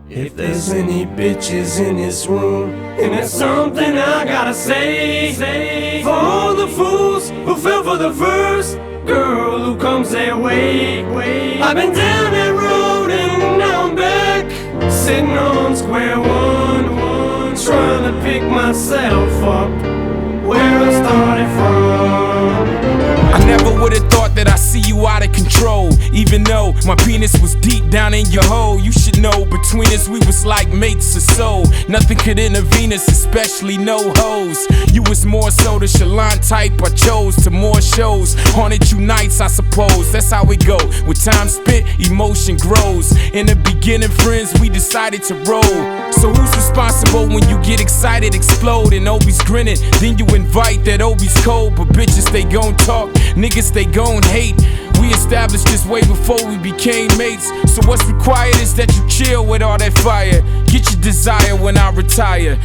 If there's any bitches in this room, and there's something I gotta say, for all the fools who fell for the first girl who comes their way. I've been down that road and now I'm back, sitting on square one, trying to pick myself up where I started from. I never would've thought that I'd see you out of control. Even though my penis was deep down in your hole, you should know between us we was like mates or so. Nothing could intervene us, especially no hoes. You was more so the Shalon type I chose to more shows. Haunted you nights, I suppose. That's how it go. With time spent, emotion grows. In the beginning, friends, we decided to roll. So who's responsible when you get excited, explode, and Obi's grinning? Then you invite that Obi's cold, but bitches they gon' talk, niggas they gon' hate. We established this way before we became mates. So what's required is that you chill with all that fire. Get your desire when I retire.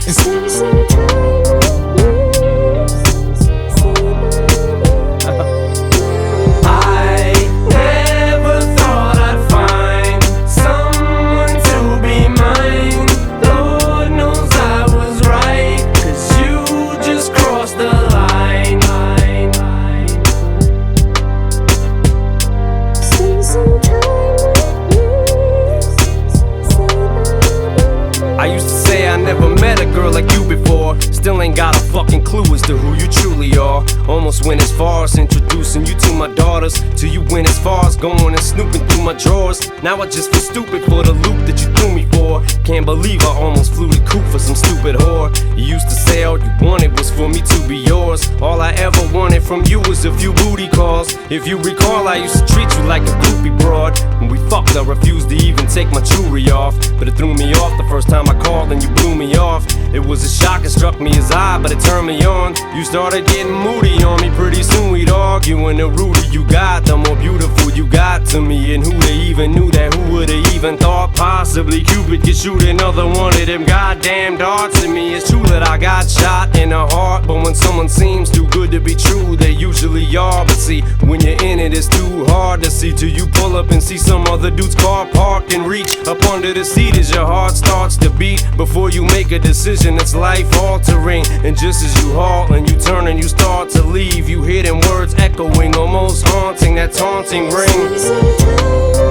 I used to say I never met a girl like you before. Still ain't got a fucking clue as to who you truly are. Almost went as far as introducing you to my daughters, till you went as far as going and snooping through my drawers. Now I just feel stupid for the loop that you threw me for. Can't believe I almost flew the coop for some stupid whore. You used to say all you wanted was for me to be yours. All I ever wanted from you was a few booty calls. If you recall, I used to treat you like a groupie broad. When we fucked, I refused to even take my jewelry off, but it threw me off the first time I called and you blew me off. It was a shock, it struck me as odd, but it turned me on. You started getting moody on me, pretty soon we'd argue. And the ruder you got, the more beautiful you got to me. And who they even knew that, who would've even thought possibly Cupid could shoot another one of them goddamn darts at me. It's true that I got shot in the heart, but when someone seems too good to be true, they usually are. But see, when you're in it, it's too hard to see till you pull up and see some other dude's car parked and reach up under the seat as your heart starts to beat. Before you make a decision that's life altering, and just as you halt and you turn and you start to leave, you hear them words echoing, almost haunting, that taunting ring.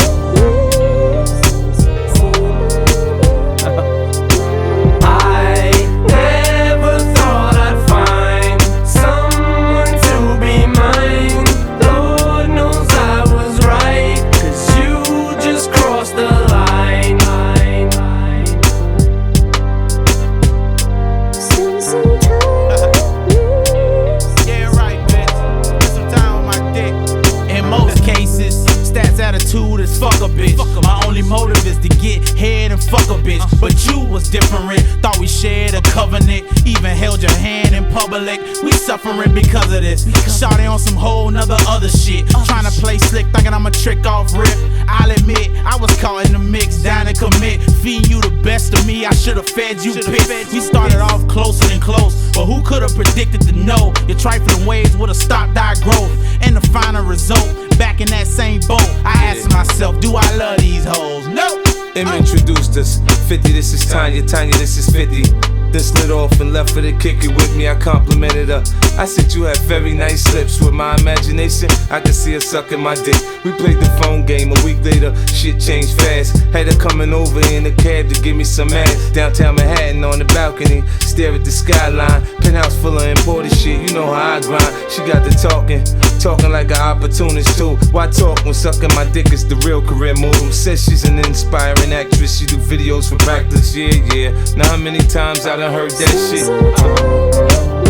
Attitude is fuck a bitch. My only motive is to get head and fuck a bitch. But you was different. Thought we shared a covenant. Even held your hand in public. We suffering because of this. Shawty on some whole nother other shit. Trying to play slick, thinking I'm a trick off rip. I'll admit, I was caught in the mix, down to commit. Feeding you the best of me, I should've fed you piss. We started off closer and close, but who could've predicted to know your trifling ways would've stopped our growth? And the final result, back in that same boat, I asked myself, do I love these hoes? No! Em introduced us. 50, this is Tanya, Tanya, this is 50. Then slid off and left her to kick it with me. I complimented her. I said you have very nice lips. With my imagination, I could see her sucking my dick. We played the phone game. A week later, shit changed fast. Had her coming over in a cab to give me some ass. Downtown Manhattan on the balcony, stare at the skyline. Penthouse full of imported shit, you know how I grind. She got the talking like an opportunist too. Why talk when sucking my dick is the real career move? Says she's an inspiring actress. She do videos for practice, yeah. Now how many times I done heard that shit?